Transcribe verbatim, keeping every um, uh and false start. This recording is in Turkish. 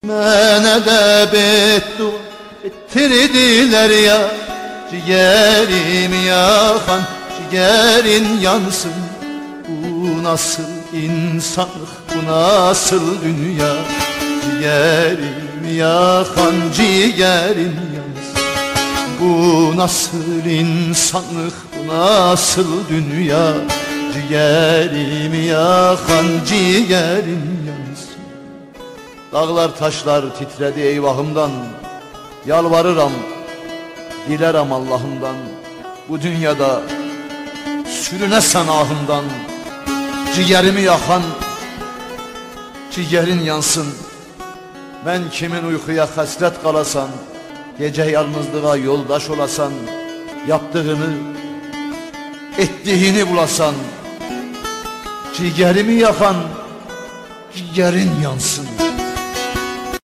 Mənə də beddua ettirdiler ya, ciğerimi yakan ciğerin yansın. Bu nasıl insanlık, bu nasıl dünya? Ciğerimi yakan ciğerin yansın. Bu nasıl insanlık, bu nasıl dünya? Ciğerimi yakan ciğerin yansın. Dağlar taşlar titredi eyvahımdan. Yalvarıram, dilerim Allah'ımdan. Bu dünyada sürünesen ahımdan. Ciğerimi yakan ciğerin yansın. Ben kimin uykuya hasret kalasan, gece yalnızlığa yoldaş olasan, yaptığını ettiğini bulasan, ciğerimi yakan ciğerin yansın.